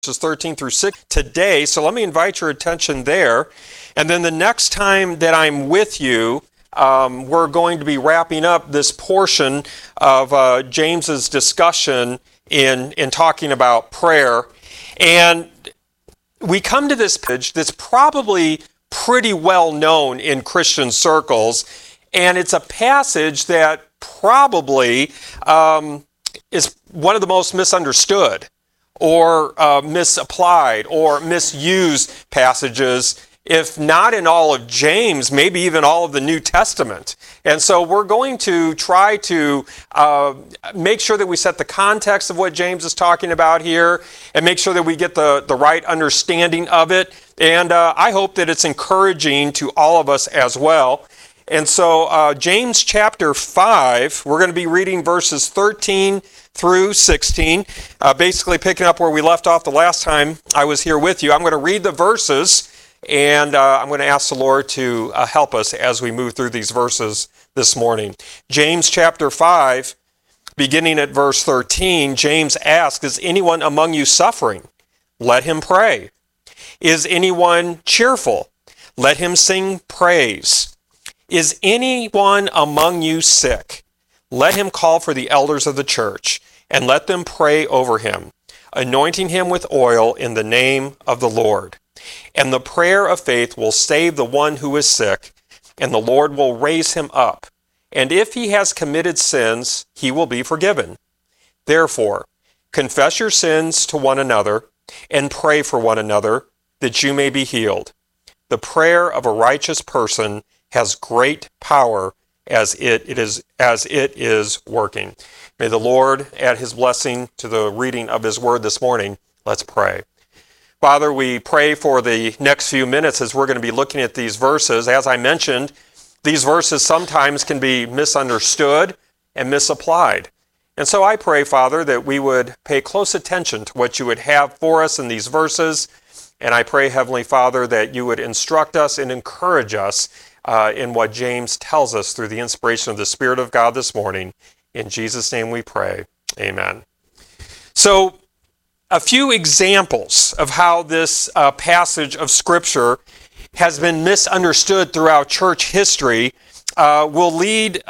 verses 13 through 6 today. So let me invite your attention there. And then the next time that I'm with you, we're going to be wrapping up this portion of James's discussion in talking about prayer. And we come to this passage that's probably pretty well known in Christian circles. And it's a passage that probably is one of the most misunderstood or misapplied or misused passages, if not in all of James, maybe even all of the New Testament. And so we're going to try to make sure that we set the context of what James is talking about here and make sure that we get the right understanding of it. And I hope that it's encouraging to all of us as well. And so James chapter 5, we're going to be reading verses 13 through 16, basically picking up where we left off the last time I was here with you. I'm going to read the verses, and I'm going to ask the Lord to help us as we move through these verses this morning. James chapter 5, beginning at verse 13, James asks, "Is anyone among you suffering? Let him pray. Is anyone cheerful? Let him sing praise. Is anyone among you sick? Let him call for the elders of the church, and let them pray over him, anointing him with oil in the name of the Lord. And the prayer of faith will save the one who is sick, and the Lord will raise him up. And if he has committed sins, he will be forgiven. Therefore, confess your sins to one another, and pray for one another, that you may be healed. The prayer of a righteous person has great power as it is working." May the Lord add his blessing to the reading of his word this morning. Let's pray. Father, we pray for the next few minutes as we're going to be looking at these verses. As I mentioned, these verses sometimes can be misunderstood and misapplied. And so I pray, Father, that we would pay close attention to what you would have for us in these verses. And I pray, Heavenly Father, that you would instruct us and encourage us in what James tells us through the inspiration of the Spirit of God this morning. In Jesus' name we pray. Amen. So, a few examples of how this passage of Scripture has been misunderstood throughout church history will lead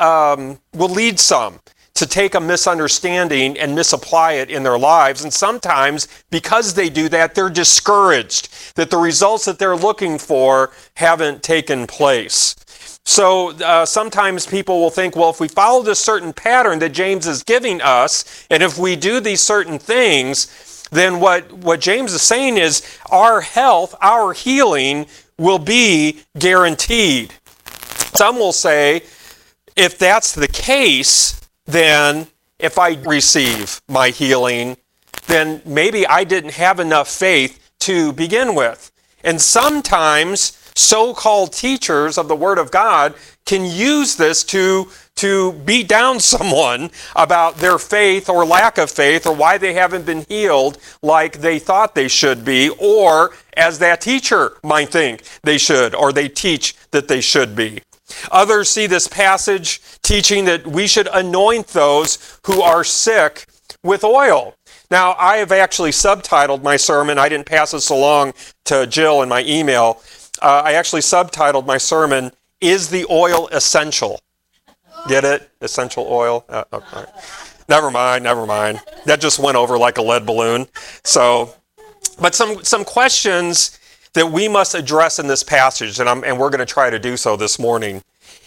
some to take a misunderstanding and misapply it in their lives. And sometimes, because they do that, they're discouraged that the results that they're looking for haven't taken place. So sometimes people will think, well, if we follow this certain pattern that James is giving us, and if we do these certain things, then what James is saying is our health, our healing will be guaranteed. Some will say, if that's the case, then if I receive my healing, then maybe I didn't have enough faith to begin with. And sometimes so-called teachers of the Word of God can use this to beat down someone about their faith or lack of faith or why they haven't been healed like they thought they should be, or as that teacher might think they should, or they teach that they should be. Others see this passage teaching that we should anoint those who are sick with oil. Now, I have actually subtitled my sermon. I didn't pass this along to Jill in my email. I actually subtitled my sermon, "Is the Oil Essential?" Get it? Essential oil? Right. Never mind. That just went over like a lead balloon. So, but some questions that we must address in this passage, and we're going to try to do so this morning,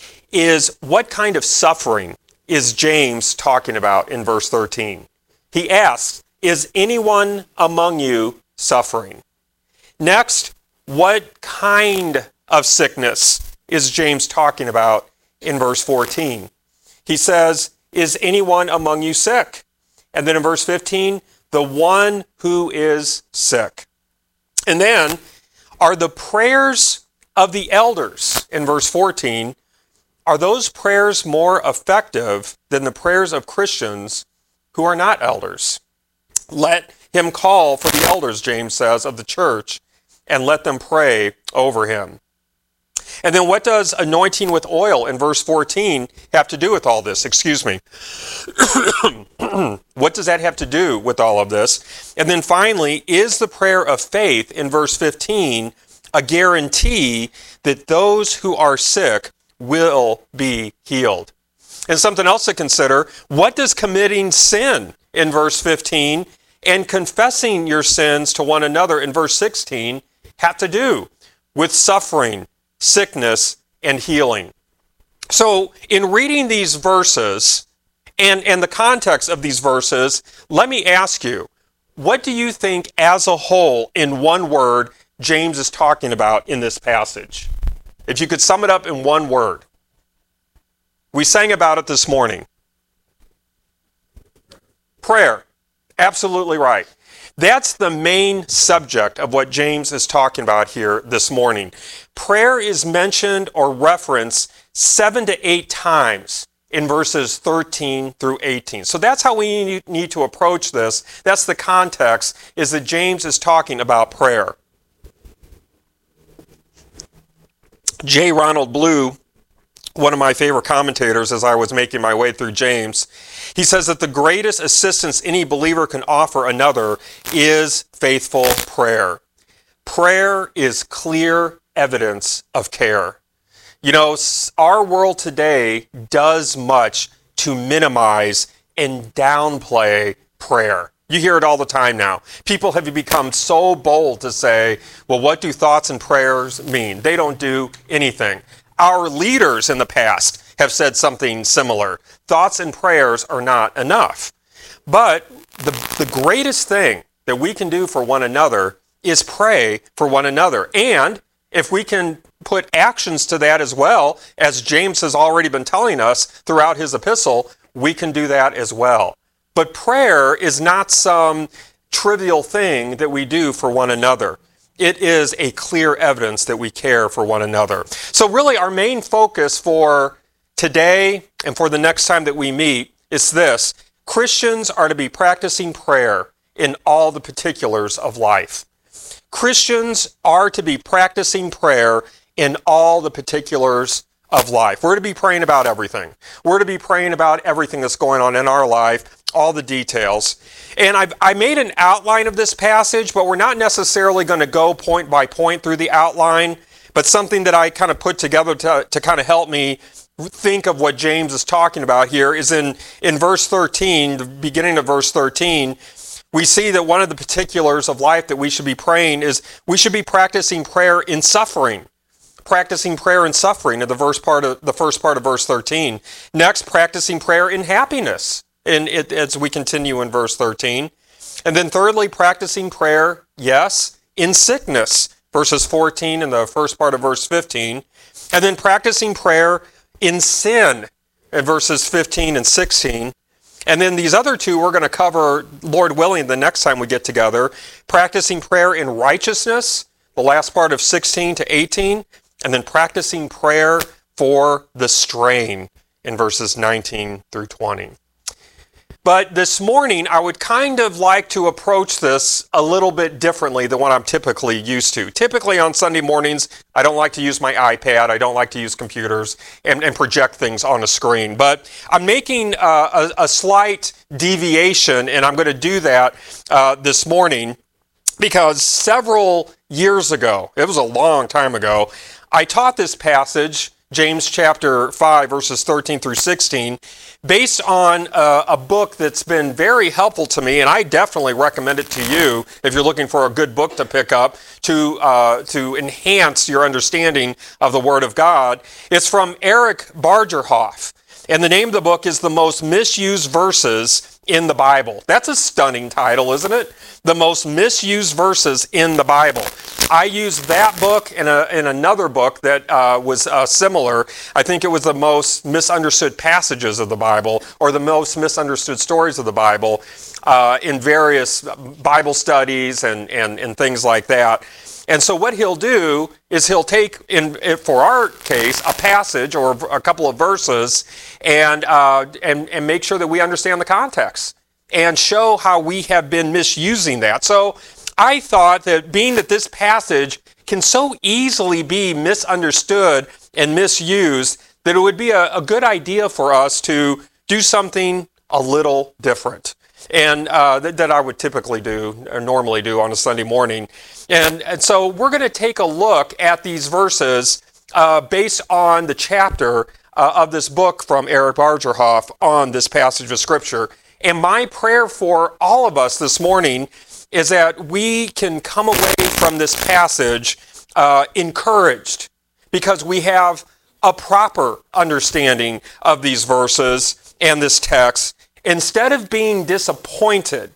is what kind of suffering is James talking about in verse 13? He asks, "Is anyone among you suffering?" Next, what kind of sickness is James talking about in verse 14? He says, "Is anyone among you sick?" And then in verse 15, "the one who is sick." And then, are the prayers of the elders in verse 14, are those prayers more effective than the prayers of Christians who are not elders? Let him call for the elders, James says, of the church, and let them pray over him. And then what does anointing with oil in verse 14 have to do with all this? Excuse me. What does that have to do with all of this? And then finally, is the prayer of faith in verse 15 a guarantee that those who are sick will be healed? And something else to consider, what does committing sin in verse 15 and confessing your sins to one another in verse 16 have to do with suffering, sickness, and healing? So in reading these verses and the context of these verses, let me ask you, what do you think as a whole, in one word, James is talking about in this passage? If you could sum it up in one word. We sang about it this morning. Prayer. Absolutely right. That's the main subject of what James is talking about here this morning. Prayer is mentioned or referenced 7 to 8 times in verses 13 through 18. So that's how we need to approach this. That's the context, is that James is talking about prayer. J. Ronald Blue, one of my favorite commentators as I was making my way through James, he says that the greatest assistance any believer can offer another is faithful prayer. Prayer is clear evidence of care. You know, our world today does much to minimize and downplay prayer. You hear it all the time now. People have become so bold to say, well, what do thoughts and prayers mean? They don't do anything. Our leaders in the past have said something similar. Thoughts and prayers are not enough. But the greatest thing that we can do for one another is pray for one another. And if we can put actions to that as well, as James has already been telling us throughout his epistle, we can do that as well. But prayer is not some trivial thing that we do for one another. It is a clear evidence that we care for one another. So really our main focus for today and for the next time that we meet is this: Christians are to be practicing prayer in all the particulars of life. Christians are to be practicing prayer in all the particulars of life. We're to be praying about everything. We're to be praying about everything that's going on in our life, all the details. And I made an outline of this passage, but we're not necessarily going to go point by point through the outline, but something that I kind of put together to kind of help me think of what James is talking about here is in verse 13, the beginning of verse 13, we see that one of the particulars of life that we should be praying is we should be practicing prayer in suffering. Practicing prayer in suffering in the first part of verse 13. Next, practicing prayer in happiness, as we continue in verse 13. And then thirdly, practicing prayer, yes, in sickness, verses 14 and the first part of verse 15. And then practicing prayer in sin, in verses 15 and 16. And then these other two we're going to cover, Lord willing, the next time we get together. Practicing prayer in righteousness, the last part of 16 to 18. And then practicing prayer for the strain in verses 19 through 20. But this morning, I would kind of like to approach this a little bit differently than what I'm typically used to. Typically on Sunday mornings, I don't like to use my iPad. I don't like to use computers and project things on a screen. But I'm making a slight deviation, and I'm going to do that this morning because several years ago, it was a long time ago, I taught this passage, James chapter 5, verses 13 through 16, based on a book that's been very helpful to me, and I definitely recommend it to you if you're looking for a good book to pick up to enhance your understanding of the Word of God. It's from Eric Bargerhoff, and the name of the book is The Most Misused Verses in the Bible. That's a stunning title, isn't it? The Most Misused Verses in the Bible. I used that book in another book that was similar. I think it was The Most Misunderstood Passages of the Bible, or The Most Misunderstood Stories of the Bible, in various Bible studies and things like that. And so what he'll do is he'll take, for our case, a passage or a couple of verses and make sure that we understand the context and show how we have been misusing that. So I thought that being that this passage can so easily be misunderstood and misused that it would be a good idea for us to do something a little different. And that I would typically do, or normally do on a Sunday morning. And so we're going to take a look at these verses based on the chapter of this book from Eric Bargerhoff on this passage of Scripture. And my prayer for all of us this morning is that we can come away from this passage encouraged, because we have a proper understanding of these verses and this text, instead of being disappointed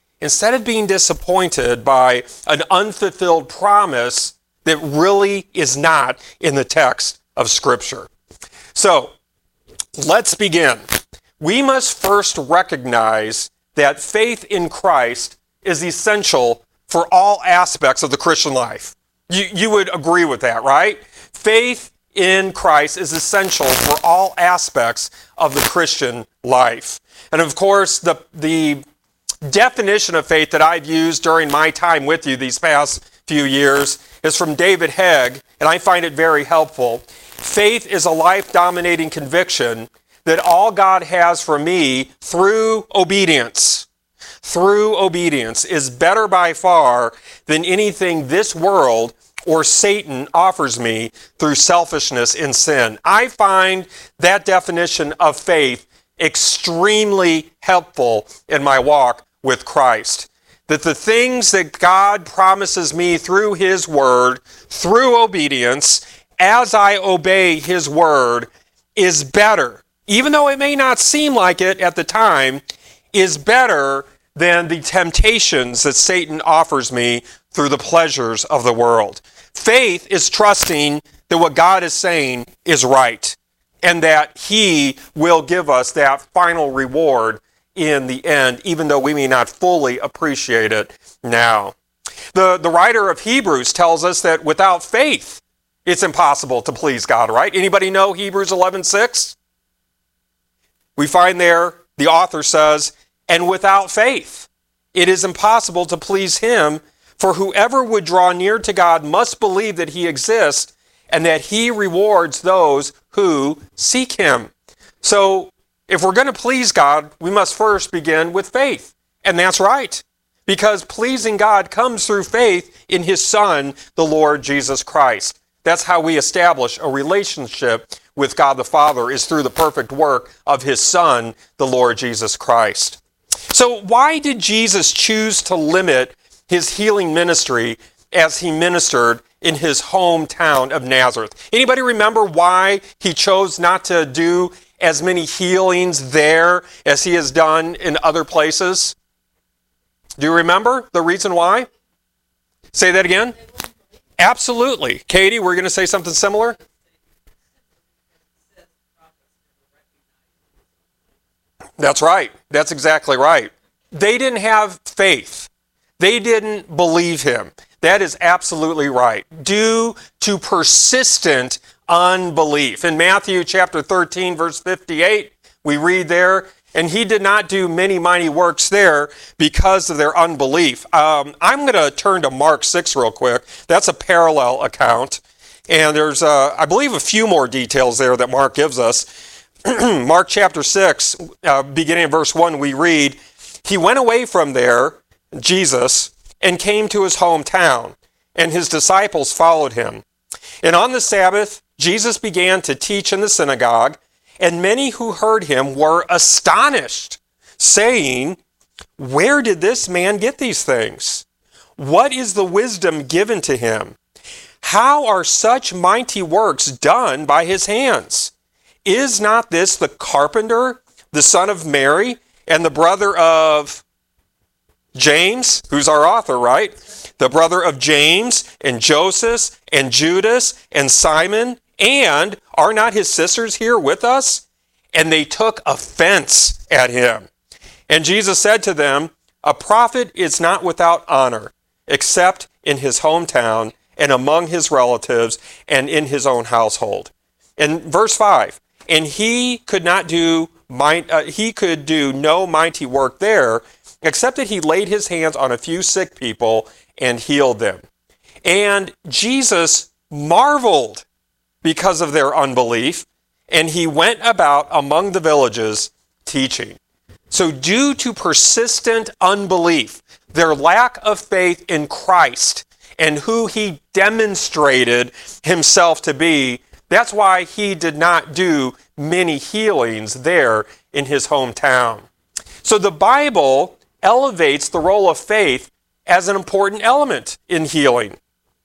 by an unfulfilled promise that really is not in the text of Scripture. So, let's begin. We must first recognize that faith in Christ is essential for all aspects of the Christian life. You would agree with that, right? Faith in Christ is essential for all aspects of the Christian life. And of course, the definition of faith that I've used during my time with you these past few years is from David Hegg, and I find it very helpful. Faith is a life-dominating conviction that all God has for me through obedience is better by far than anything this world or Satan offers me through selfishness and sin. I find that definition of faith extremely helpful in my walk with Christ. That the things that God promises me through His Word, through obedience, as I obey His Word, is better, even though it may not seem like it at the time, is better than the temptations that Satan offers me through the pleasures of the world. Faith is trusting that what God is saying is right, and that He will give us that final reward in the end, even though we may not fully appreciate it now. The writer of Hebrews tells us that without faith, it's impossible to please God, right? Anybody know Hebrews 11:6? We find there, the author says, and without faith, it is impossible to please Him, for whoever would draw near to God must believe that He exists and that He rewards those who seek Him. So, if we're going to please God, we must first begin with faith. And that's right, because pleasing God comes through faith in His Son, the Lord Jesus Christ. That's how we establish a relationship with God the Father, is through the perfect work of His Son, the Lord Jesus Christ. So why did Jesus choose to limit His healing ministry as He ministered in His hometown of Nazareth? Anybody remember why He chose not to do as many healings there as He has done in other places? Do you remember the reason why? Say that again. Absolutely. Katie, we're going to say something similar? That's right. That's exactly right. They didn't have faith. They didn't believe Him. That is absolutely right. Due to persistent unbelief. In Matthew chapter 13, verse 58, we read there, and He did not do many mighty works there because of their unbelief. I'm going to turn to Mark 6 real quick. That's a parallel account. And there's, I believe, a few more details there that Mark gives us. Mark chapter 6, beginning in verse 1, we read, He went away from there, Jesus, and came to His hometown, and His disciples followed Him. And on the Sabbath, Jesus began to teach in the synagogue, and many who heard Him were astonished, saying, Where did this man get these things? What is the wisdom given to Him? How are such mighty works done by His hands? Is not this the carpenter, the son of Mary, and the brother of James, who's our author, right? The brother of James and Joseph and Judas and Simon, and are not his sisters here with us? And they took offense at Him. And Jesus said to them, A prophet is not without honor, except in his hometown and among his relatives and in his own household. And verse 5, and he could do no mighty work there, except that He laid His hands on a few sick people and healed them. And Jesus marveled because of their unbelief, and he went about among the villages teaching. So due to persistent unbelief, their lack of faith in Christ and who he demonstrated himself to be, that's why he did not do many healings there in his hometown. So the Bible elevates the role of faith as an important element in healing.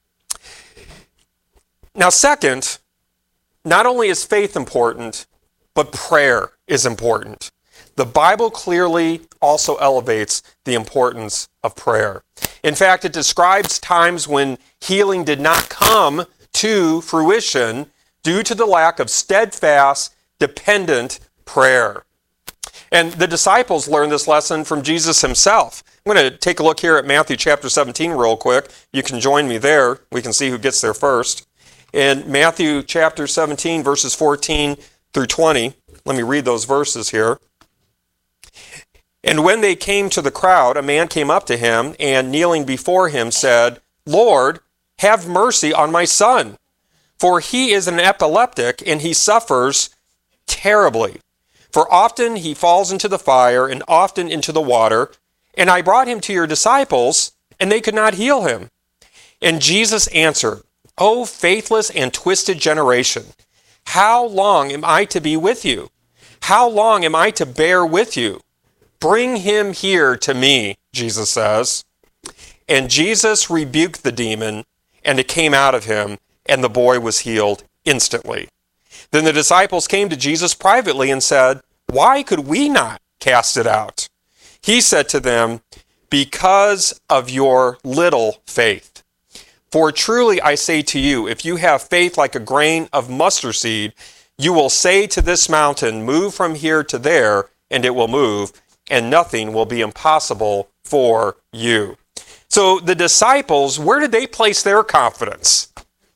Now, second, not only is faith important, but prayer is important. The Bible clearly also elevates the importance of prayer. In fact, it describes times when healing did not come to fruition due to the lack of steadfast, dependent prayer. And the disciples learned this lesson from Jesus himself. I'm going to take a look here at Matthew chapter 17 real quick. You can join me there. We can see who gets there first. In Matthew chapter 17, verses 14 through 20, let me read those verses here. And when they came to the crowd, a man came up to him and kneeling before him said, Lord, have mercy on my son, for he is an epileptic and he suffers terribly. For often he falls into the fire and often into the water, and I brought him to your disciples, and they could not heal him. And Jesus answered, O faithless and twisted generation, how long am I to be with you? How long am I to bear with you? Bring him here to me, Jesus says. And Jesus rebuked the demon, and it came out of him, and the boy was healed instantly. Then the disciples came to Jesus privately and said, Why could we not cast it out? He said to them, Because of your little faith. For truly I say to you, if you have faith like a grain of mustard seed, you will say to this mountain, Move from here to there, and it will move, and nothing will be impossible for you. So the disciples, where did they place their confidence?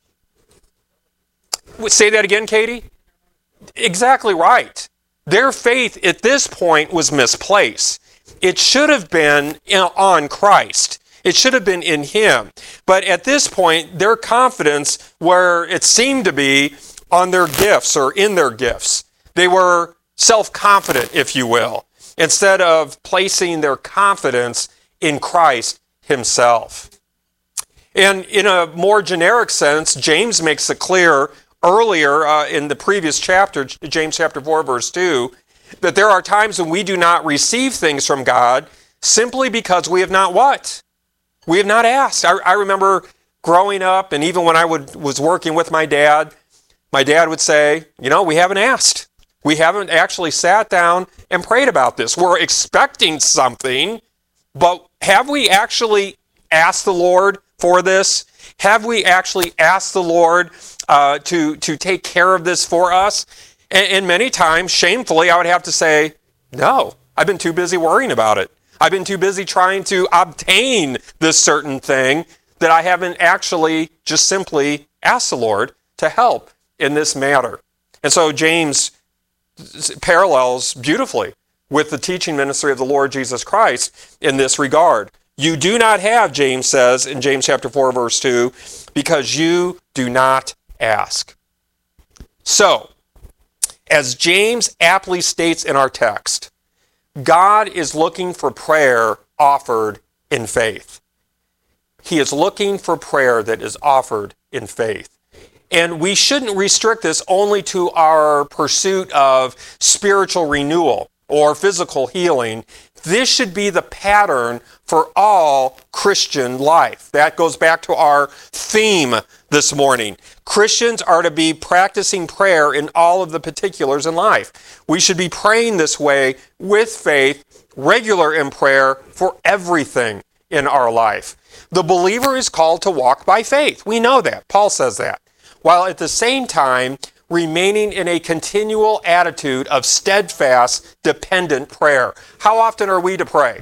Say that again, Katie? Exactly right. Their faith at this point was misplaced. It should have been on Christ. It should have been in him. But at this point, their confidence, where it seemed to be on their gifts or in their gifts, they were self-confident, if you will, instead of placing their confidence in Christ himself. And in a more generic sense, James makes it clear earlier in the previous chapter, James chapter 4, verse 2, that there are times when we do not receive things from God simply because we have not what? We have not asked. I remember growing up, and even when I was working with my dad would say, we haven't asked. We haven't actually sat down and prayed about this. We're expecting something, but have we actually asked the Lord for this? Have we actually asked the Lord to take care of this for us? And many times, shamefully, I would have to say, no, I've been too busy worrying about it. I've been too busy trying to obtain this certain thing that I haven't actually just simply asked the Lord to help in this matter. And so James parallels beautifully with the teaching ministry of the Lord Jesus Christ in this regard. You do not have, James says in James chapter 4, verse 2, because you do not ask. So, as James aptly states in our text, God is looking for prayer offered in faith. He is looking for prayer that is offered in faith. And we shouldn't restrict this only to our pursuit of spiritual renewal or physical healing. This should be the pattern for all Christian life. That goes back to our theme this morning. Christians are to be practicing prayer in all of the particulars in life. We should be praying this way with faith, regular in prayer for everything in our life. The believer is called to walk by faith. We know that. Paul says that. While at the same time remaining in a continual attitude of steadfast, dependent prayer. How often are we to pray?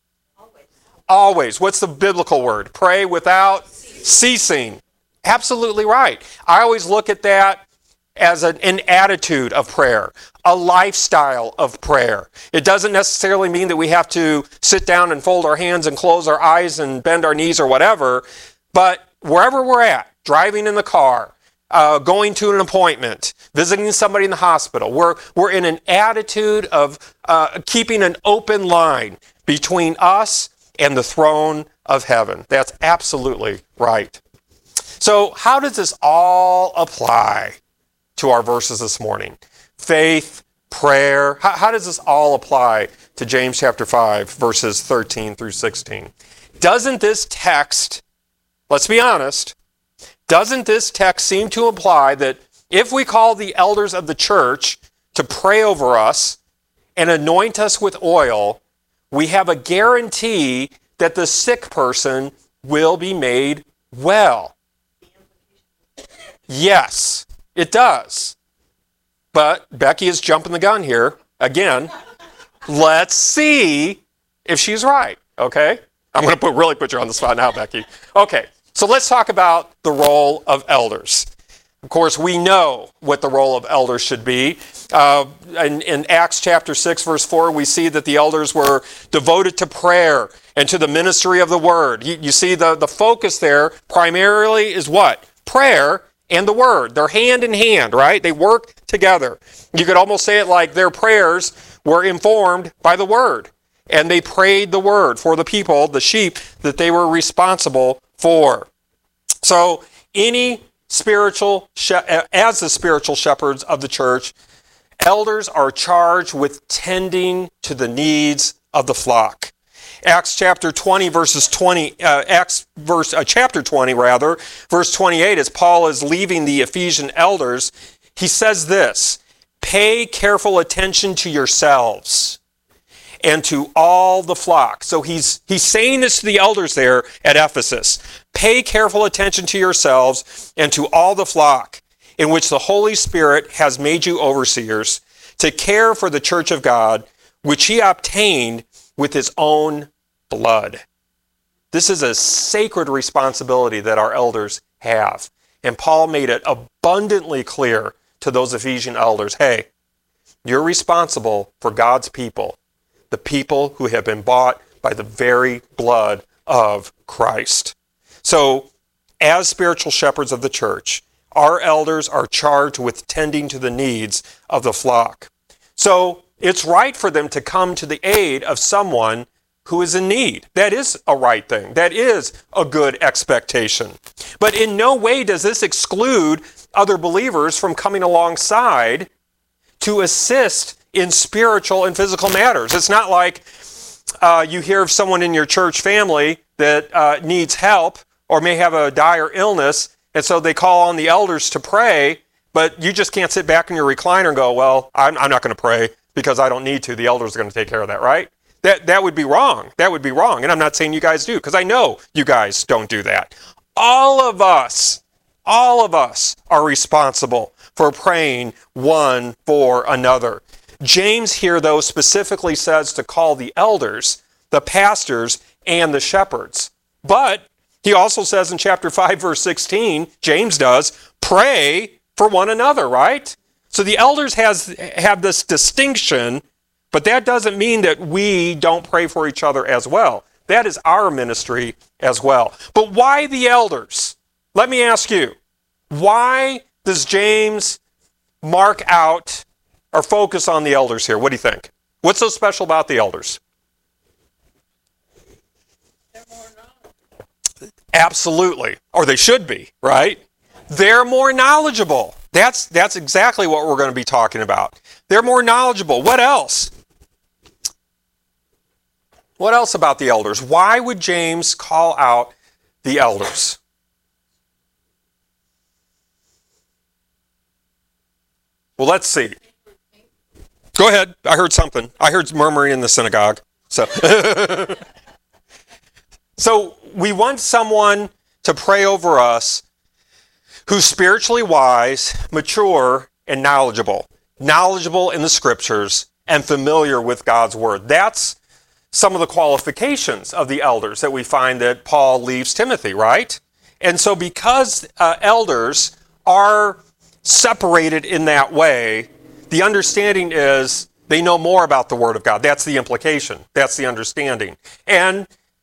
Always. What's the biblical word? Pray without ceasing. Absolutely right. I always look at that as an attitude of prayer, a lifestyle of prayer. It doesn't necessarily mean that we have to sit down and fold our hands and close our eyes and bend our knees or whatever, but wherever we're at, driving in the car, going to an appointment, visiting somebody in the hospital, we're in an attitude of keeping an open line between us and the throne of heaven. That's absolutely right. So how does this all apply to our verses this morning? Faith, prayer. How does this all apply to James chapter 5, verses 13 through 16? Doesn't this text, let's be honest, doesn't this text seem to imply that if we call the elders of the church to pray over us and anoint us with oil, we have a guarantee that the sick person will be made well? Yes, it does. But Becky is jumping the gun here. Again, let's see if she's right, okay? I'm going to really put you on the spot now, Becky. Okay, so let's talk about the role of elders. Of course, we know what the role of elders should be. In Acts chapter 6, verse 4, we see that the elders were devoted to prayer and to the ministry of the word. You see the focus there primarily is what? Prayer and the word. They're hand in hand, right? They work together. You could almost say it like their prayers were informed by the word. And they prayed the word for the people, the sheep, that they were responsible for. So as the spiritual shepherds of the church, elders are charged with tending to the needs of the flock. Acts chapter 20, verse 28, as Paul is leaving the Ephesian elders, he says this: pay careful attention to yourselves and to all the flock. So he's saying this to the elders there at Ephesus. Pay careful attention to yourselves and to all the flock in which the Holy Spirit has made you overseers to care for the church of God, which he obtained with his own blood. This is a sacred responsibility that our elders have. And Paul made it abundantly clear to those Ephesian elders, hey, you're responsible for God's people, the people who have been bought by the very blood of Christ. So, as spiritual shepherds of the church, our elders are charged with tending to the needs of the flock. So, it's right for them to come to the aid of someone who is in need. That is a right thing. That is a good expectation. But in no way does this exclude other believers from coming alongside to assist in spiritual and physical matters. It's not like you hear of someone in your church family that needs help or may have a dire illness, and so they call on the elders to pray, but you just can't sit back in your recliner and go, well, I'm not going to pray because I don't need to. The elders are going to take care of that, right? That would be wrong. That would be wrong. And I'm not saying you guys do, because I know you guys don't do that. All of us are responsible for praying one for another. James here, though, specifically says to call the elders, the pastors, and the shepherds. But he also says in chapter 5, verse 16, James does, pray for one another, right? So the elders have this distinction, but that doesn't mean that we don't pray for each other as well. That is our ministry as well. But why the elders? Let me ask you, why does James mark out or focus on the elders here? What do you think? What's so special about the elders? They're more knowledgeable. Absolutely. Or they should be, right? They're more knowledgeable. That's exactly what we're going to be talking about. They're more knowledgeable. What else? What else about the elders? Why would James call out the elders? Well, let's see. Go ahead. I heard something. I heard murmuring in the synagogue. So we want someone to pray over us who's spiritually wise, mature, and knowledgeable. Knowledgeable in the scriptures and familiar with God's word. That's some of the qualifications of the elders that we find that Paul leaves Timothy, right? And so because elders are separated in that way, the understanding is they know more about the Word of God. That's the implication. That's the understanding. And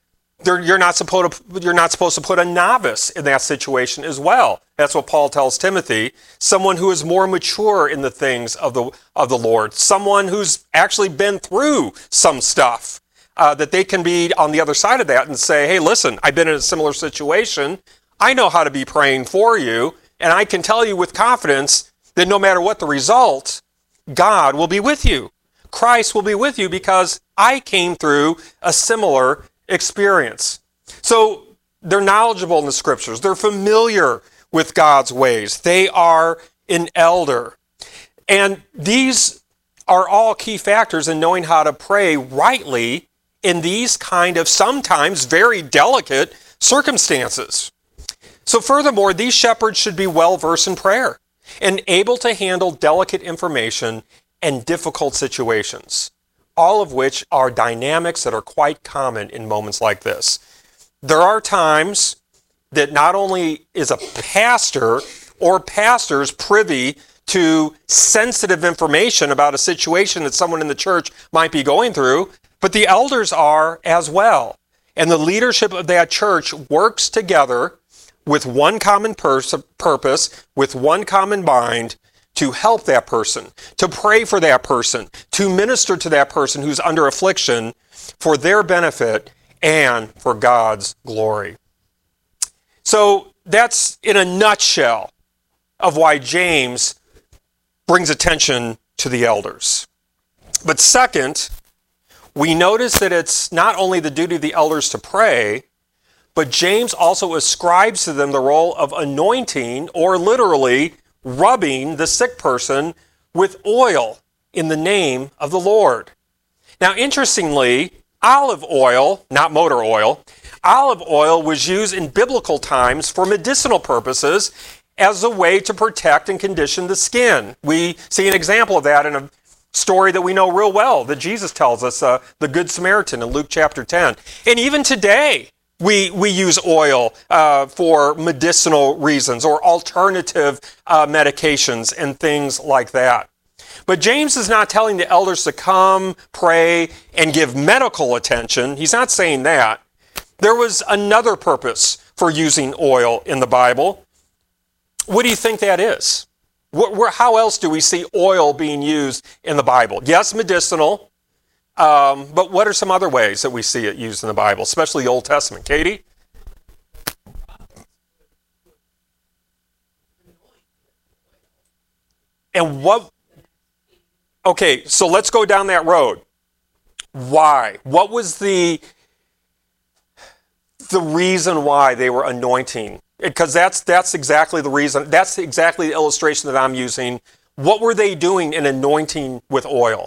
You're not supposed to put a novice in that situation as well. That's what Paul tells Timothy. Someone who is more mature in the things of the Lord. Someone who's actually been through some stuff. That they can be on the other side of that and say, hey, listen, I've been in a similar situation. I know how to be praying for you. And I can tell you with confidence that no matter what the result, God will be with you. Christ will be with you because I came through a similar experience. So they're knowledgeable in the scriptures. They're familiar with God's ways. They are an elder. And these are all key factors in knowing how to pray rightly in these kind of sometimes very delicate circumstances. So furthermore, these shepherds should be well versed in prayer and able to handle delicate information and difficult situations, all of which are dynamics that are quite common in moments like this. There are times that not only is a pastor or pastors privy to sensitive information about a situation that someone in the church might be going through, but the elders are as well. And the leadership of that church works together with one common purpose, with one common mind, to help that person, to pray for that person, to minister to that person who's under affliction for their benefit and for God's glory. So that's in a nutshell of why James brings attention to the elders. But second, we notice that it's not only the duty of the elders to pray, but James also ascribes to them the role of anointing, or literally rubbing the sick person with oil in the name of the Lord. Now, interestingly, olive oil, not motor oil, olive oil was used in biblical times for medicinal purposes as a way to protect and condition the skin. We see an example of that in a story that we know real well that Jesus tells us, the Good Samaritan in Luke chapter 10. And even today, we use oil for medicinal reasons or alternative medications and things like that. But James is not telling the elders to come, pray, and give medical attention. He's not saying that. There was another purpose for using oil in the Bible. What do you think that is? How else do we see oil being used in the Bible? Yes, medicinal, but what are some other ways that we see it used in the Bible, especially the Old Testament? Katie? And what? Okay, so let's go down that road. Why? What was the reason why they were anointing? Because that's exactly the reason. That's exactly the illustration that I'm using. What were they doing in anointing with oil?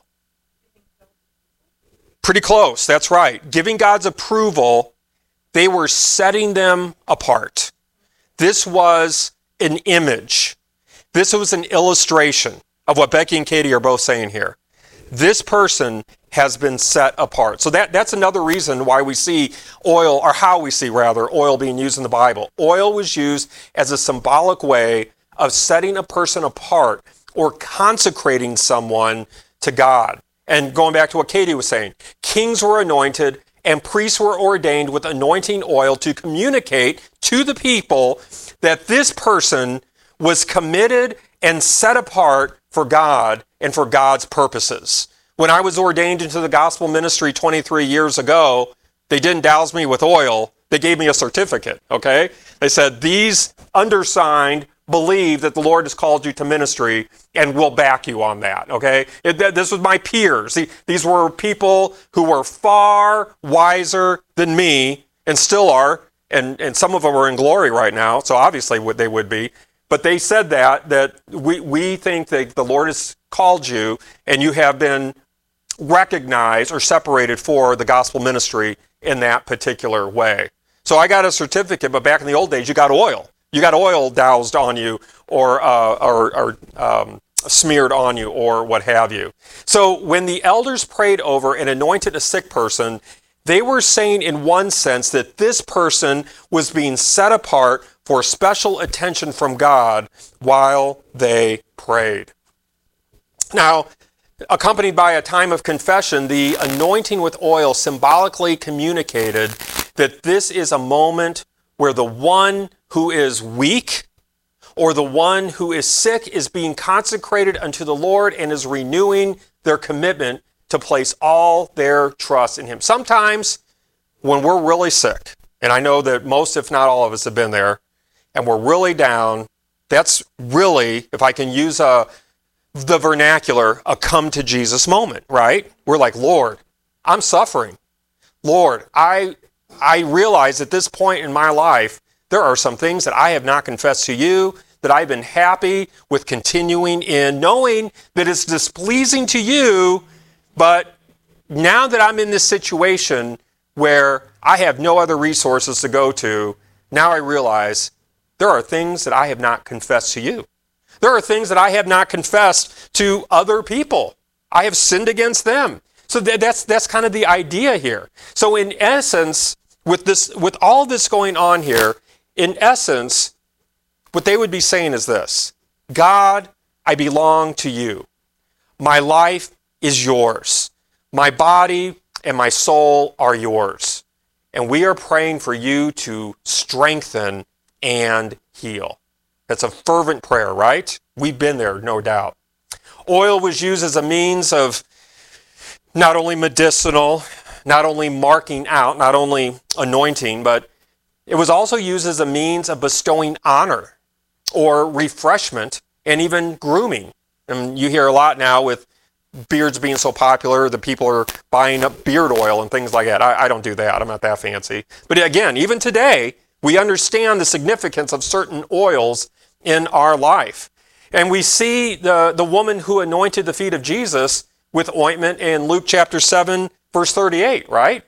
Pretty close, that's right. Giving God's approval, they were setting them apart. This was an image. This was an illustration of what Becky and Katie are both saying here. This person has been set apart. So that's another reason why we see oil, or how we see rather, oil being used in the Bible. Oil was used as a symbolic way of setting a person apart or consecrating someone to God. And going back to what Katie was saying, kings were anointed and priests were ordained with anointing oil to communicate to the people that this person was committed and set apart for God and for God's purposes. When I was ordained into the gospel ministry 23 years ago, they didn't douse me with oil. They gave me a certificate, okay? They said, these undersigned believe that the Lord has called you to ministry and will back you on that, okay? This was my peers. These were people who were far wiser than me and still are, and some of them are in glory right now, so obviously they would be. But they said that we think that the Lord has called you and you have been recognized or separated for the gospel ministry in that particular way. So I got a certificate, but back in the old days, you got oil. You got oil doused on you or smeared on you or what have you. So when the elders prayed over and anointed a sick person, they were saying in one sense that this person was being set apart for special attention from God while they prayed. Now, accompanied by a time of confession, the anointing with oil symbolically communicated that this is a moment where the one who is weak or the one who is sick is being consecrated unto the Lord and is renewing their commitment to place all their trust in Him. Sometimes when we're really sick, and I know that most, if not all of us, have been there, and we're really down, that's really, if I can use the vernacular, a come to Jesus moment, right? We're like, Lord, I'm suffering. Lord, I realize at this point in my life, there are some things that I have not confessed to you, that I've been happy with continuing in, knowing that it's displeasing to you, but now that I'm in this situation where I have no other resources to go to, now I realize there are things that I have not confessed to you. There are things that I have not confessed to other people. I have sinned against them. So that's kind of the idea here. So in essence, with all this going on here, in essence, what they would be saying is this: God, I belong to you. My life is yours. My body and my soul are yours. And we are praying for you to strengthen and heal. That's a fervent prayer, right? We've been there, no doubt. Oil was used as a means of not only medicinal, not only marking out, not only anointing, but it was also used as a means of bestowing honor or refreshment and even grooming. And you hear a lot now with beards being so popular that people are buying up beard oil and things like that. I don't do that. I'm not that fancy. But again, even today, we understand the significance of certain oils in our life. And we see the woman who anointed the feet of Jesus with ointment in Luke chapter 7, verse 38, right?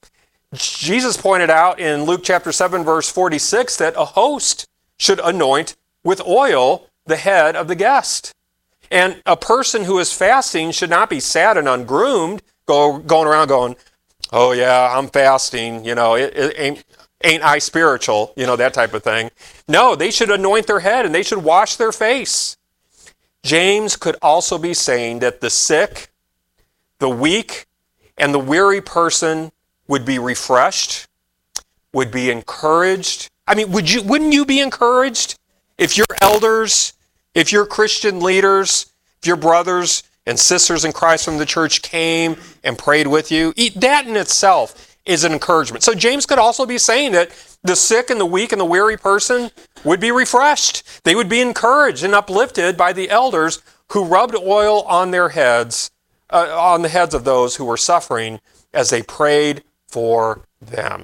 Jesus pointed out in Luke chapter 7, verse 46, that a host should anoint with oil the head of the guest. And a person who is fasting should not be sad and ungroomed, going around going, oh yeah, I'm fasting, it ain't I spiritual, that type of thing. No, they should anoint their head and they should wash their face. James could also be saying that the sick, the weak, and the weary person would be refreshed, would be encouraged. I mean, wouldn't you be encouraged if your elders, if your Christian leaders, if your brothers and sisters in Christ from the church came and prayed with you? That in itself is an encouragement. So James could also be saying that the sick and the weak and the weary person would be refreshed. They would be encouraged and uplifted by the elders who rubbed oil on their heads, on the heads of those who were suffering as they prayed for them.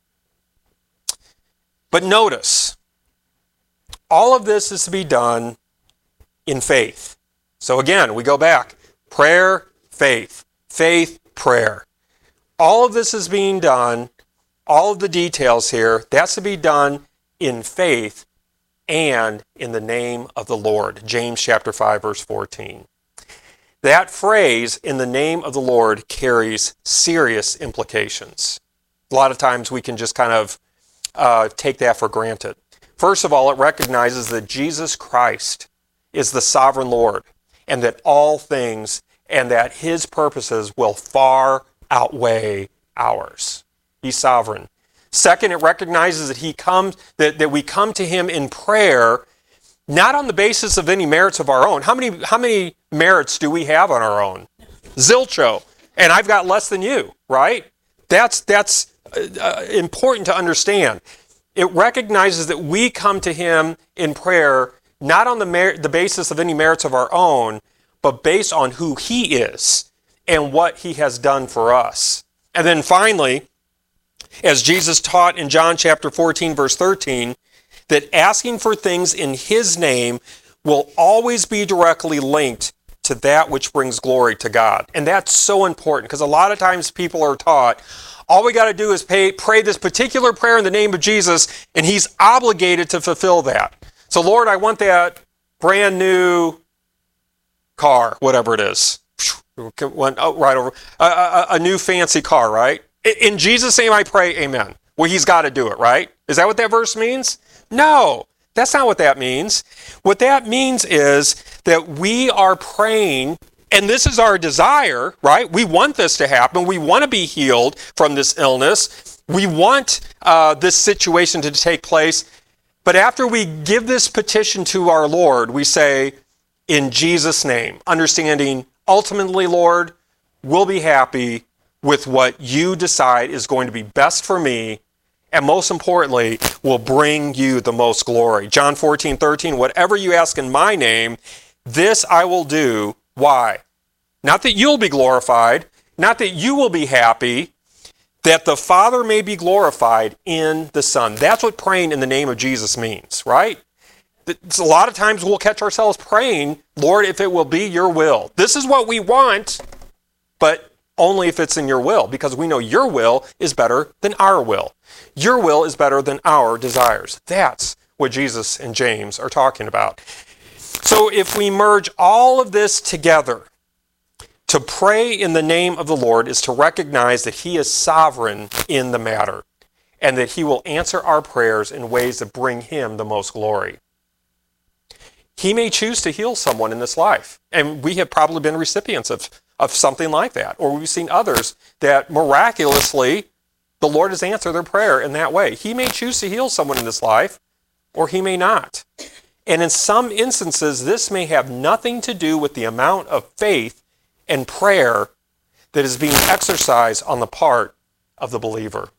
But notice, all of this is to be done in faith. So again, we go back. Prayer, faith. Faith, prayer. All of this is being done, all of the details here, that's to be done in faith and in the name of the Lord. James chapter 5, verse 14. That phrase, in the name of the Lord, carries serious implications. A lot of times we can just kind of take that for granted. First of all, it recognizes that Jesus Christ is the sovereign Lord, and that all things and that His purposes will far outweigh ours. He's sovereign. Second, it recognizes that we come to Him in prayer, not on the basis of any merits of our own. How many merits do we have on our own? Zilcho. And I've got less than you, right? That's important to understand. It recognizes that we come to Him in prayer not on the basis of any merits of our own, but based on who He is and what He has done for us. And then finally, as Jesus taught in John chapter 14, verse 13, that asking for things in His name will always be directly linked to that which brings glory to God. And that's so important, because a lot of times people are taught, all we got to do is pray this particular prayer in the name of Jesus, and He's obligated to fulfill that. So Lord, I want that brand new car, whatever it is. Went right over. A new fancy car, right? In Jesus' name I pray, amen. Well, He's got to do it, right? Is that what that verse means? No, that's not what that means. What that means is that we are praying And this is our desire, right? We want this to happen. We want to be healed from this illness. We want this situation to take place. But after we give this petition to our Lord, we say, in Jesus' name, understanding ultimately, Lord, we'll be happy with what you decide is going to be best for me, and most importantly, will bring you the most glory. John 14:13, whatever you ask in my name, this I will do. Why? Not that you'll be glorified, not that you will be happy, that the Father may be glorified in the Son. That's what praying in the name of Jesus means, right? It's a lot of times we'll catch ourselves praying, Lord, if it will be your will. This is what we want, but only if it's in your will, because we know your will is better than our will. Your will is better than our desires. That's what Jesus and James are talking about. So if we merge all of this together, to pray in the name of the Lord is to recognize that he is sovereign in the matter and that he will answer our prayers in ways that bring him the most glory. He may choose to heal someone in this life, and we have probably been recipients of something like that, or we've seen others that miraculously the Lord has answered their prayer in that way. He may choose to heal someone in this life, or he may not. And in some instances, this may have nothing to do with the amount of faith and prayer that is being exercised on the part of the believer.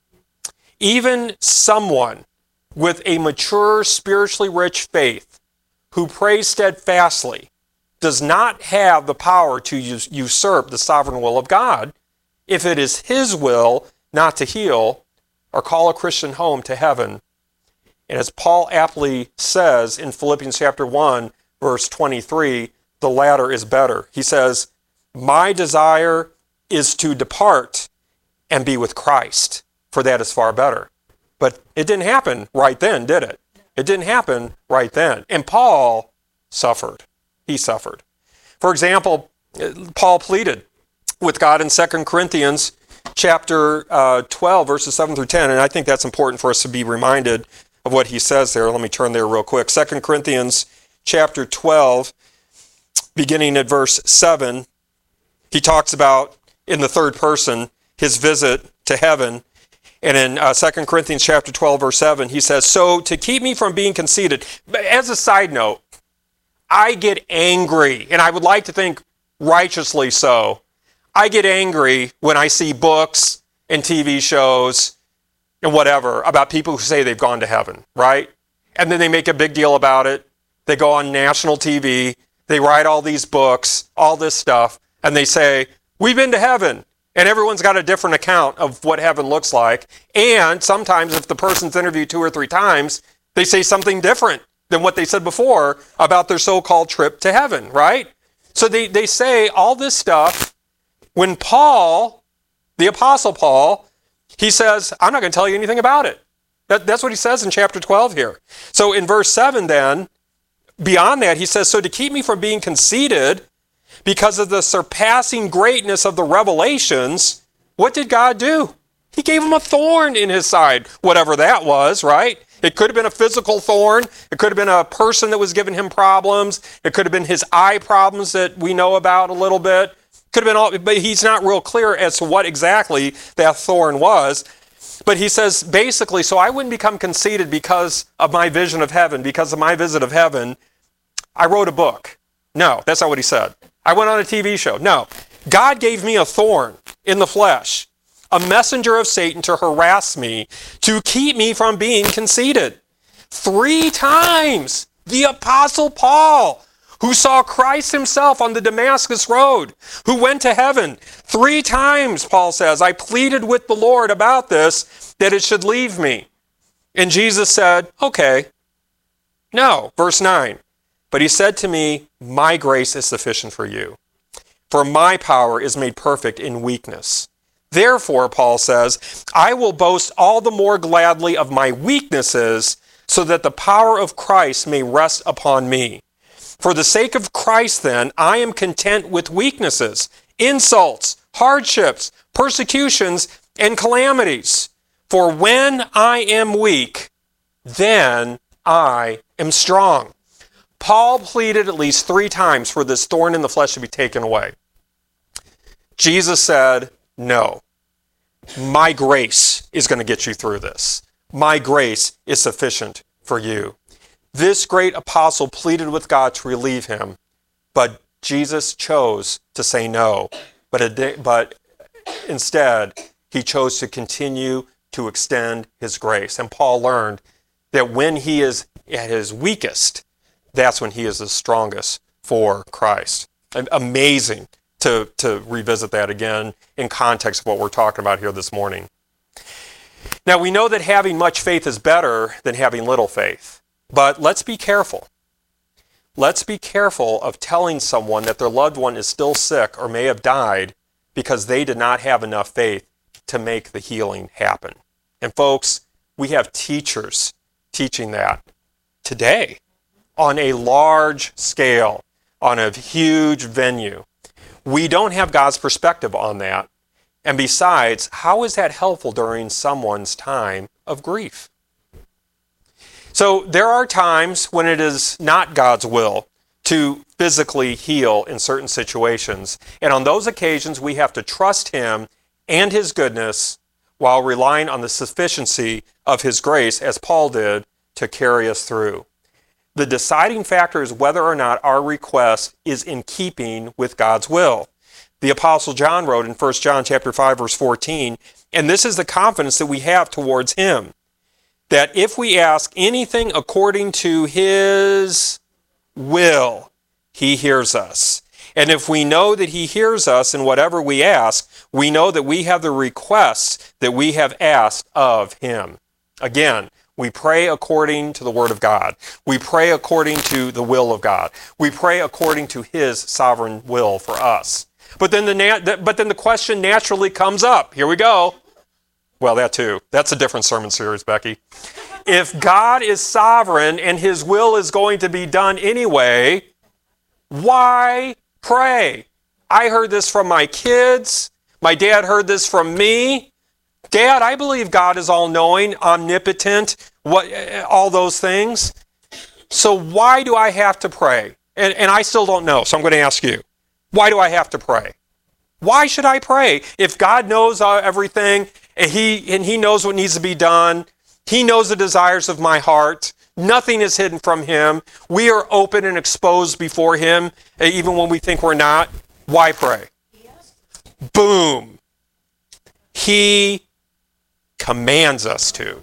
Even someone with a mature, spiritually rich faith who prays steadfastly does not have the power to usurp the sovereign will of God if it is his will not to heal or call a Christian home to heaven. And as Paul aptly says in Philippians chapter 1, verse 23, the latter is better. He says, my desire is to depart and be with Christ, for that is far better. But it didn't happen right then, did it? It didn't happen right then. And Paul suffered. He suffered. For example, Paul pleaded with God in 2 Corinthians chapter 12, verses 7 through 10, and I think that's important for us to be reminded of what he says there. Let me turn there real quick. 2 Corinthians chapter 12, beginning at verse 7, he talks about, in the third person, his visit to heaven. And in 2 Corinthians chapter 12, verse 7, he says, so to keep me from being conceited, as a side note, I get angry, and I would like to think righteously so. I get angry when I see books and TV shows and whatever about people who say they've gone to heaven, right? And then they make a big deal about it. They go on national TV, they write all these books, all this stuff, and they say, we've been to heaven. And everyone's got a different account of what heaven looks like. And sometimes if the person's interviewed 2 or 3 times, they say something different than what they said before about their so-called trip to heaven, right? So they say all this stuff when Paul, the Apostle Paul, he says, I'm not going to tell you anything about it. That's what he says in chapter 12 here. So in verse 7 then, beyond that, he says, so to keep me from being conceited, because of the surpassing greatness of the revelations, what did God do? He gave him a thorn in his side, whatever that was, right? It could have been a physical thorn. It could have been a person that was giving him problems. It could have been his eye problems that we know about a little bit. Could have been all, but he's not real clear as to what exactly that thorn was. But he says, basically, so I wouldn't become conceited because of my vision of heaven, because of my visit of heaven. I wrote a book. No, that's not what he said. I went on a TV show. No, God gave me a thorn in the flesh, a messenger of Satan to harass me, to keep me from being conceited. 3 times, the Apostle Paul, who saw Christ himself on the Damascus road, who went to heaven. 3 times, Paul says, I pleaded with the Lord about this, that it should leave me. And Jesus said, okay. No, verse 9. But he said to me, my grace is sufficient for you, for my power is made perfect in weakness. Therefore, Paul says, I will boast all the more gladly of my weaknesses, so that the power of Christ may rest upon me. For the sake of Christ, then, I am content with weaknesses, insults, hardships, persecutions, and calamities. For when I am weak, then I am strong. Paul pleaded at least 3 times for this thorn in the flesh to be taken away. Jesus said, no, my grace is going to get you through this. My grace is sufficient for you. This great apostle pleaded with God to relieve him, but Jesus chose to say no. But instead, he chose to continue to extend his grace. And Paul learned that when he is at his weakest, that's when he is the strongest for Christ. Amazing to revisit that again in context of what we're talking about here this morning. Now, we know that having much faith is better than having little faith, but let's be careful. Let's be careful of telling someone that their loved one is still sick or may have died because they did not have enough faith to make the healing happen. And folks, we have teachers teaching that today on a large scale, on a huge venue. We don't have God's perspective on that. And besides, how is that helpful during someone's time of grief? So there are times when it is not God's will to physically heal in certain situations. And on those occasions, we have to trust Him and His goodness while relying on the sufficiency of His grace, as Paul did, to carry us through. The deciding factor is whether or not our request is in keeping with God's will. The Apostle John wrote in 1 John chapter 5, verse 14, and this is the confidence that we have towards Him, that if we ask anything according to His will, He hears us. And if we know that He hears us in whatever we ask, we know that we have the requests that we have asked of Him. Again, we pray according to the Word of God. We pray according to the will of God. We pray according to His sovereign will for us. But then the question naturally comes up. Here we go. Well, that too. That's a different sermon series, Becky. If God is sovereign and His will is going to be done anyway, why pray? I heard this from my kids. My dad heard this from me. Dad, I believe God is all-knowing, omnipotent, all those things. So why do I have to pray? And I still don't know, so I'm going to ask you. Why do I have to pray? Why should I pray? If God knows everything and He knows what needs to be done, He knows the desires of my heart, nothing is hidden from Him, we are open and exposed before Him, even when we think we're not, why pray? Yes. Boom. He commands us to.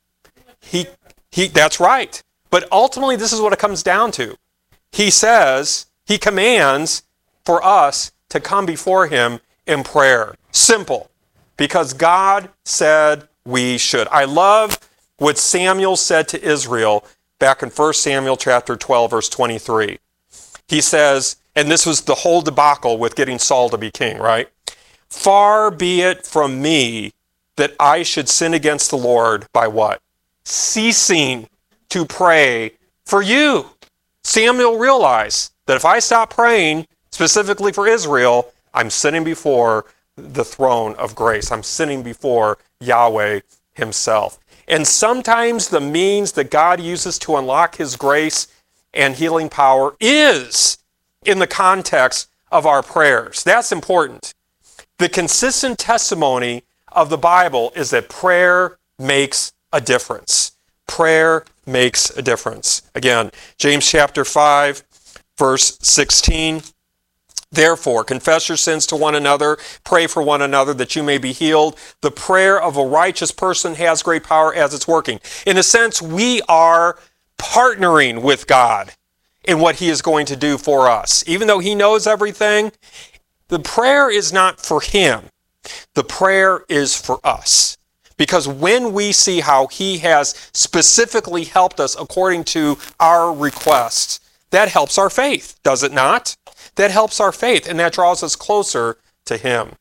That's right. But ultimately, this is what it comes down to. He says, He commands for us to come before Him in prayer. Simple. Because God said we should. I love what Samuel said to Israel back in 1 Samuel chapter 12, verse 23. He says, and this was the whole debacle with getting Saul to be king, right? Far be it from me that I should sin against the Lord by what? Ceasing to pray for you. Samuel realized that if I stop praying, specifically for Israel, I'm sitting before the throne of grace. I'm sitting before Yahweh Himself. And sometimes the means that God uses to unlock His grace and healing power is in the context of our prayers. That's important. The consistent testimony of the Bible is that prayer makes a difference. Prayer makes a difference. Again, James chapter 5, verse 16. Therefore, confess your sins to one another, pray for one another that you may be healed. The prayer of a righteous person has great power as it's working. In a sense, we are partnering with God in what He is going to do for us. Even though He knows everything, the prayer is not for Him. The prayer is for us. Because when we see how He has specifically helped us according to our requests, that helps our faith, does it not? That helps our faith, and that draws us closer to Him.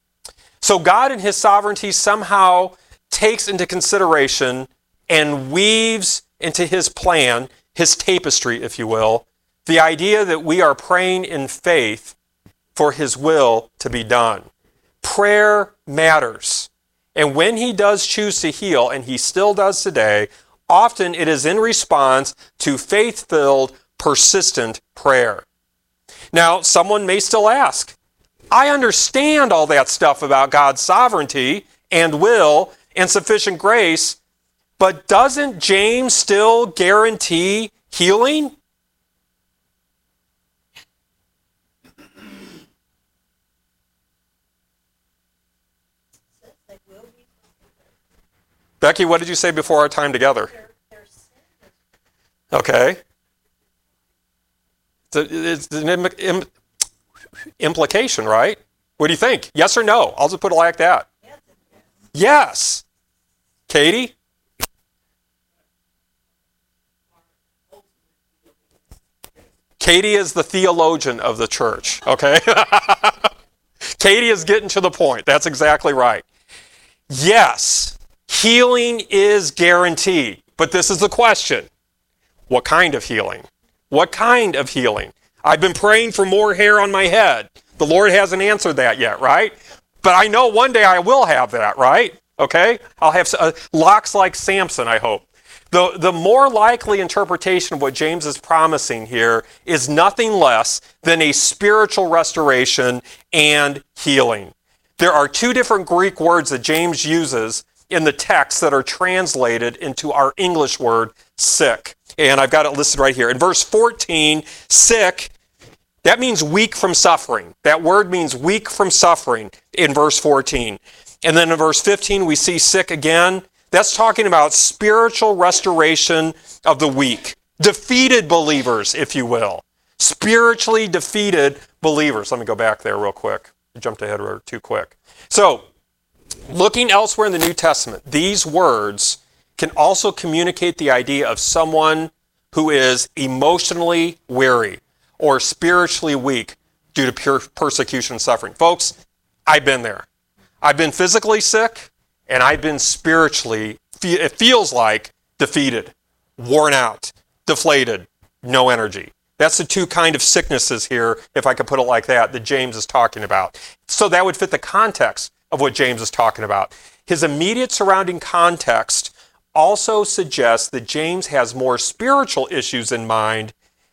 So God in His sovereignty somehow takes into consideration and weaves into His plan, His tapestry, if you will, the idea that we are praying in faith for His will to be done. Prayer matters. And when He does choose to heal, and He still does today, often it is in response to faith-filled, persistent prayer. Now, someone may still ask, I understand all that stuff about God's sovereignty and will and sufficient grace, but doesn't James still guarantee healing? Becky, what did you say before our time together? Okay. It's an implication, right? What do you think? Yes or no? I'll just put it like that. Yes. Katie? Katie is the theologian of the church, okay? Katie is getting to the point. That's exactly right. Yes, healing is guaranteed. But this is the question. What kind of healing? What kind of healing? I've been praying for more hair on my head. The Lord hasn't answered that yet, right? But I know one day I will have that, right? Okay? I'll have locks like Samson, I hope. The more likely interpretation of what James is promising here is nothing less than a spiritual restoration and healing. There are two different Greek words that James uses in the text that are translated into our English word sick. And I've got it listed right here. In verse 14, sick, that means weak from suffering. That word means weak from suffering in verse 14. And then in verse 15, we see sick again. That's talking about spiritual restoration of the weak. Defeated believers, if you will. Spiritually defeated believers. Let me go back there real quick. I jumped ahead too quick. So, looking elsewhere in the New Testament, these words can also communicate the idea of someone who is emotionally weary or spiritually weak due to pure persecution and suffering. Folks, I've been there. I've been physically sick, and I've been spiritually, it feels like, defeated, worn out, deflated, no energy. That's the two kind of sicknesses here, if I could put it like that James is talking about. So that would fit the context of what James is talking about. His immediate surrounding context also suggests that James has more spiritual issues in mind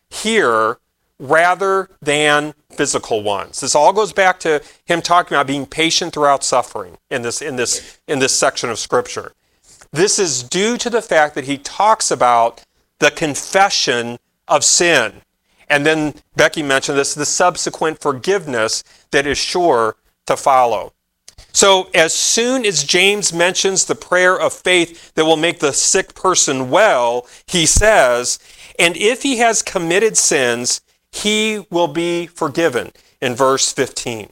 here rather than physical ones. This all goes back to him talking about being patient throughout suffering in this section of Scripture. This is due to the fact that he talks about the confession of sin. And then Becky mentioned this, the subsequent forgiveness that is sure to follow. So as soon as James mentions the prayer of faith that will make the sick person well, he says, and if he has committed sins, he will be forgiven, in verse 15.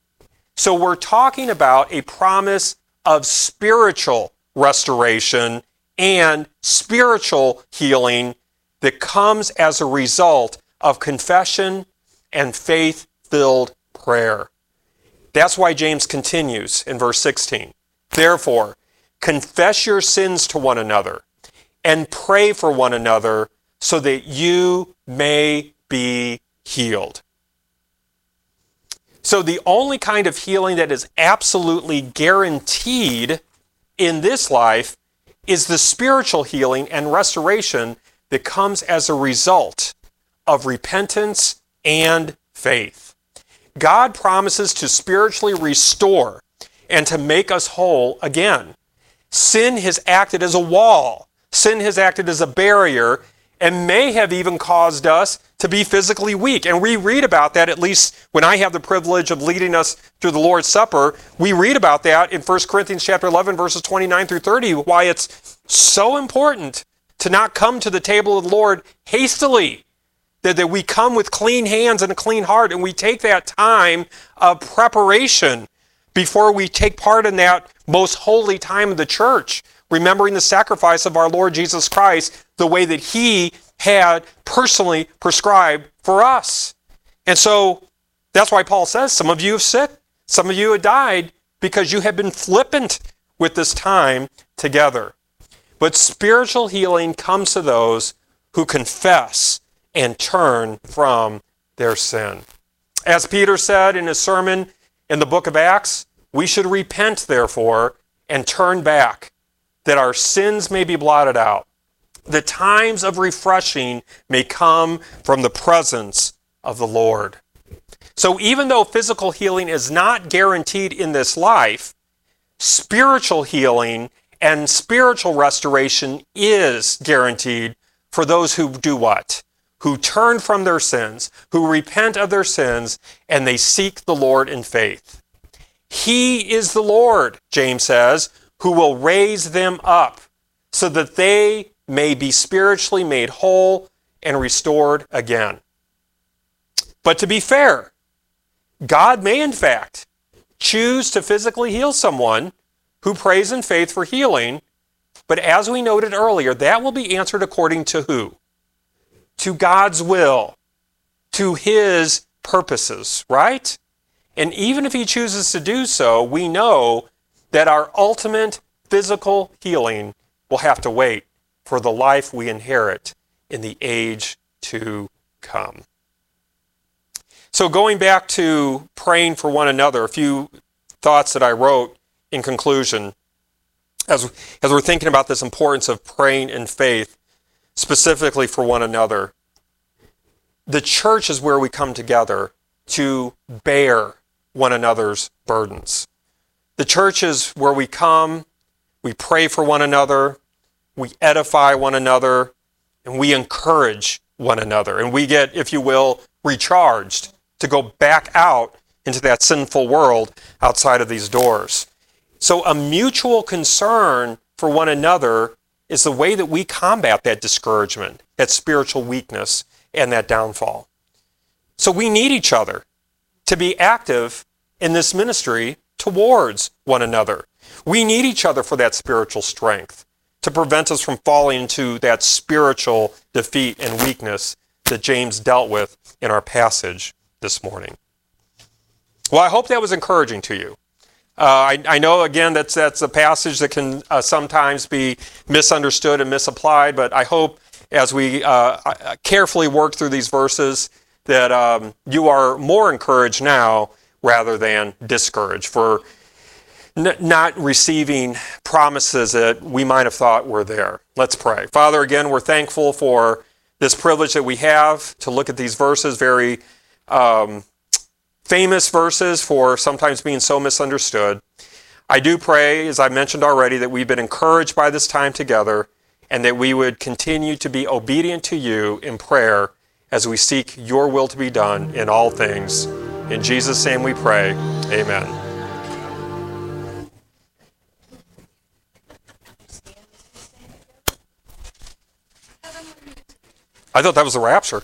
So we're talking about a promise of spiritual restoration and spiritual healing that comes as a result of confession and faith-filled prayer. That's why James continues in verse 16. Therefore, confess your sins to one another and pray for one another so that you may be healed. So the only kind of healing that is absolutely guaranteed in this life is the spiritual healing and restoration that comes as a result of repentance and faith. God promises to spiritually restore and to make us whole again. Sin has acted as a wall. Sin has acted as a barrier and may have even caused us to be physically weak. And we read about that, at least when I have the privilege of leading us through the Lord's Supper, we read about that in 1 Corinthians chapter 11, verses 29 through 30, why it's so important to not come to the table of the Lord hastily, that we come with clean hands and a clean heart, and we take that time of preparation before we take part in that most holy time of the church, remembering the sacrifice of our Lord Jesus Christ, the way that He had personally prescribed for us. And so that's why Paul says, some of you have sick, some of you have died because you have been flippant with this time together. But spiritual healing comes to those who confess and turn from their sin. As Peter said in his sermon in the book of Acts, we should repent, therefore, and turn back, that our sins may be blotted out, The times of refreshing may come from the presence of the Lord. So even though physical healing is not guaranteed in this life, spiritual healing and spiritual restoration is guaranteed for those who do what? Who turn from their sins, who repent of their sins, and they seek the Lord in faith. He is the Lord, James says, who will raise them up so that they may be spiritually made whole and restored again. But to be fair, God may in fact choose to physically heal someone who prays in faith for healing, but as we noted earlier, that will be answered according to who? To God's will, to His purposes, right? And even if He chooses to do so, we know that our ultimate physical healing will have to wait for the life we inherit in the age to come. So going back to praying for one another, a few thoughts that I wrote in conclusion as we're thinking about this importance of praying in faith, specifically for one another. The church is where we come together to bear one another's burdens. The church is where we come, we pray for one another, we edify one another, and we encourage one another. And we get, if you will, recharged to go back out into that sinful world outside of these doors. So a mutual concern for one another is the way that we combat that discouragement, that spiritual weakness, and that downfall. So we need each other to be active in this ministry towards one another. We need each other for that spiritual strength to prevent us from falling into that spiritual defeat and weakness that James dealt with in our passage this morning. Well, I hope that was encouraging to you. I know, again, that's a passage that can sometimes be misunderstood and misapplied, but I hope as we carefully work through these verses that you are more encouraged now rather than discouraged for not receiving promises that we might have thought were there. Let's pray. Father, again, we're thankful for this privilege that we have to look at these verses, very famous verses for sometimes being so misunderstood. I do pray, as I mentioned already, that we've been encouraged by this time together and that we would continue to be obedient to you in prayer as we seek your will to be done in all things. In Jesus' name we pray. Amen. I thought that was the rapture.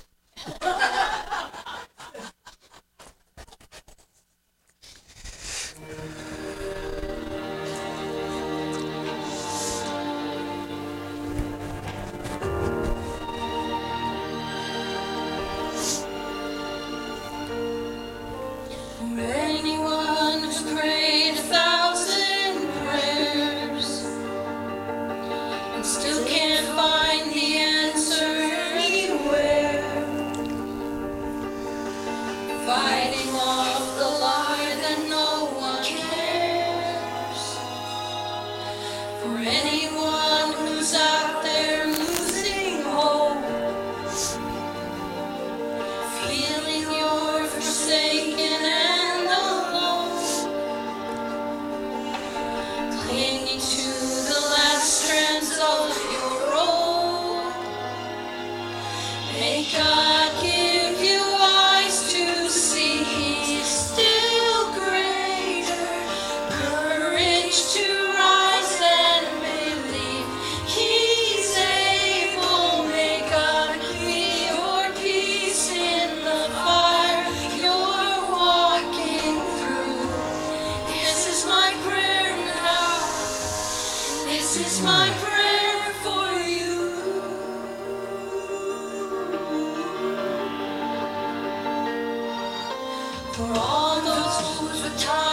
For all those with time.